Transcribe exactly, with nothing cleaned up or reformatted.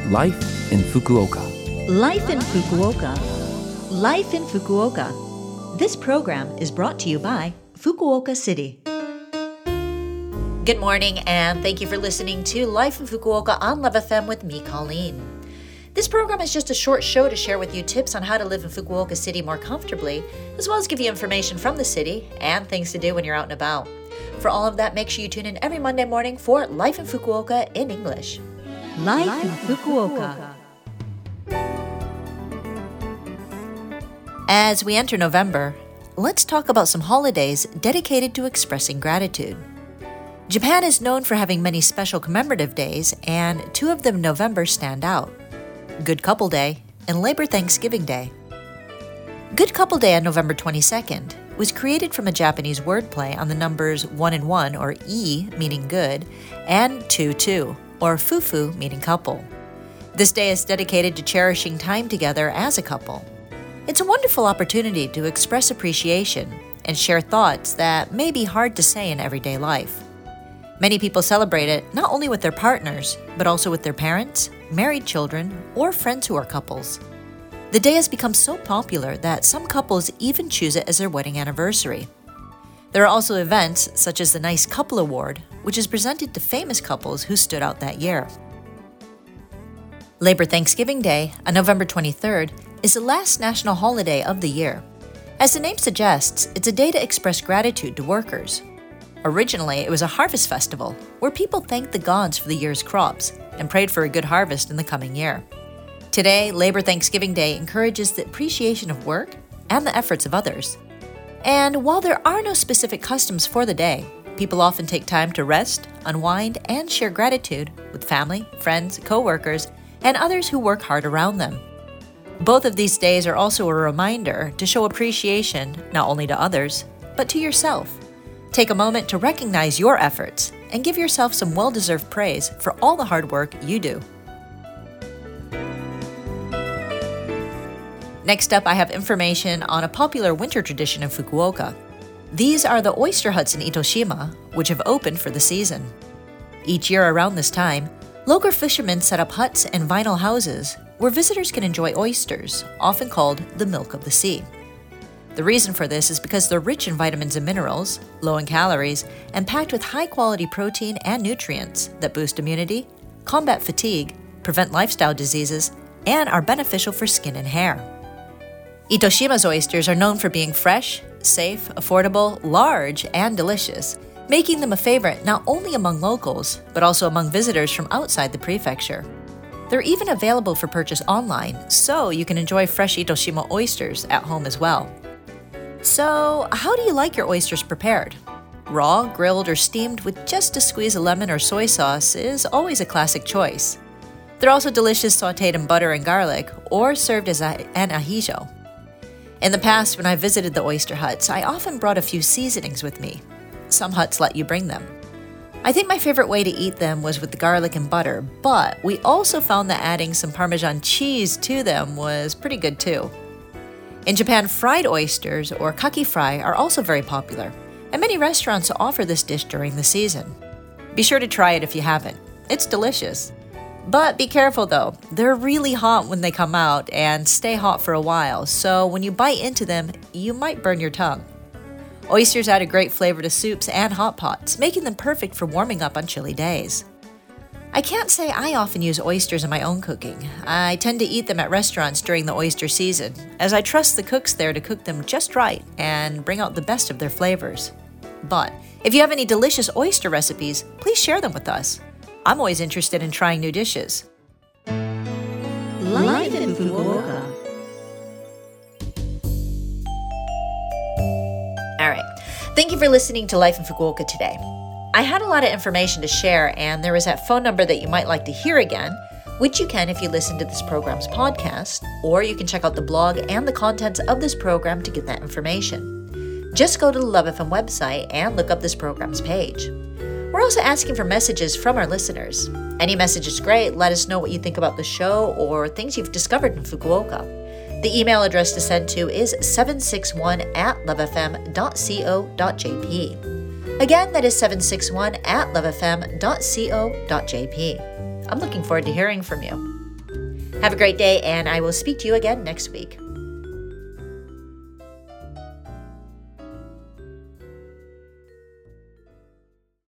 Life in Fukuoka. Life in Fukuoka. Life in Fukuoka. This program is brought to you by Fukuoka City. Good morning, and thank you for listening to Life in Fukuoka on Love F M with me, Colleen. This program is just a short show to share with you tips on how to live in Fukuoka City more comfortably, as well as give you information from the city and things to do when you're out and about. For all of that, make sure you tune in every Monday morning for Life in Fukuoka in English. Life, Life in Fukuoka. As we enter November, let's talk about some holidays dedicated to expressing gratitude. Japan is known for having many special commemorative days, and two of them in November stand out: Good Couple Day and Labor Thanksgiving Day. Good Couple Day on November twenty-second was created from a Japanese wordplay on the numbers one and one, or E, meaning good, and two, two, or fufu, meaning couple. This day is dedicated to cherishing time together as a couple. It's a wonderful opportunity to express appreciation and share thoughts that may be hard to say in everyday life. Many people celebrate it not only with their partners, but also with their parents, married children, or friends who are couples. The day has become so popular that some couples even choose it as their wedding anniversary. There are also events such as the Nice Couple Award, which is presented to famous couples who stood out that year. Labor Thanksgiving Day, on November twenty-third, is the last national holiday of the year. As the name suggests, it's a day to express gratitude to workers. Originally, it was a harvest festival where people thanked the gods for the year's crops and prayed for a good harvest in the coming year. Today, Labor Thanksgiving Day encourages the appreciation of work and the efforts of others. And while there are no specific customs for the day, people often take time to rest, unwind, and share gratitude with family, friends, co-workers, and others who work hard around them. Both of these days are also a reminder to show appreciation not only to others, but to yourself. Take a moment to recognize your efforts and give yourself some well-deserved praise for all the hard work you do. Next up, I have information on a popular winter tradition in Fukuoka. These are the oyster huts in Itoshima, which have opened for the season. Each year around this time, local fishermen set up huts and vinyl houses where visitors can enjoy oysters, often called the milk of the sea. The reason for this is because they're rich in vitamins and minerals, low in calories, and packed with high-quality protein and nutrients that boost immunity, combat fatigue, prevent lifestyle diseases, and are beneficial for skin and hair. Itoshima's oysters are known for being fresh, safe, affordable, large, and delicious, making them a favorite not only among locals, but also among visitors from outside the prefecture. They're even available for purchase online, so you can enjoy fresh Itoshima oysters at home as well. So, how do you like your oysters prepared? Raw, grilled, or steamed with just a squeeze of lemon or soy sauce is always a classic choice. They're also delicious sautéed in butter and garlic, or served as a, an ahijo. In the past, when I visited the oyster huts, I often brought a few seasonings with me. Some huts let you bring them. I think my favorite way to eat them was with the garlic and butter, but we also found that adding some Parmesan cheese to them was pretty good too. In Japan, fried oysters, or kaki fry, are also very popular, and many restaurants offer this dish during the season. Be sure to try it if you haven't. It's delicious. But be careful though, they're really hot when they come out and stay hot for a while, so when you bite into them, you might burn your tongue. Oysters add a great flavor to soups and hot pots, making them perfect for warming up on chilly days. I can't say I often use oysters in my own cooking. I tend to eat them at restaurants during the oyster season, as I trust the cooks there to cook them just right and bring out the best of their flavors. But if you have any delicious oyster recipes, please share them with us. I'm always interested in trying new dishes. Life in Fukuoka. All right. Thank you for listening to Life in Fukuoka today. I had a lot of information to share, and there is that phone number that you might like to hear again, which you can if you listen to this program's podcast, or you can check out the blog and the contents of this program to get that information. Just go to the Love F M website and look up this program's page. We're also asking for messages from our listeners. Any message is great. Let us know what you think about the show or things you've discovered in Fukuoka. The email address to send to is seven six one at lovefm dot co dot jp. Again, that is seven six one at lovefm dot co dot jp. I'm looking forward to hearing from you. Have a great day, and I will speak to you again next week.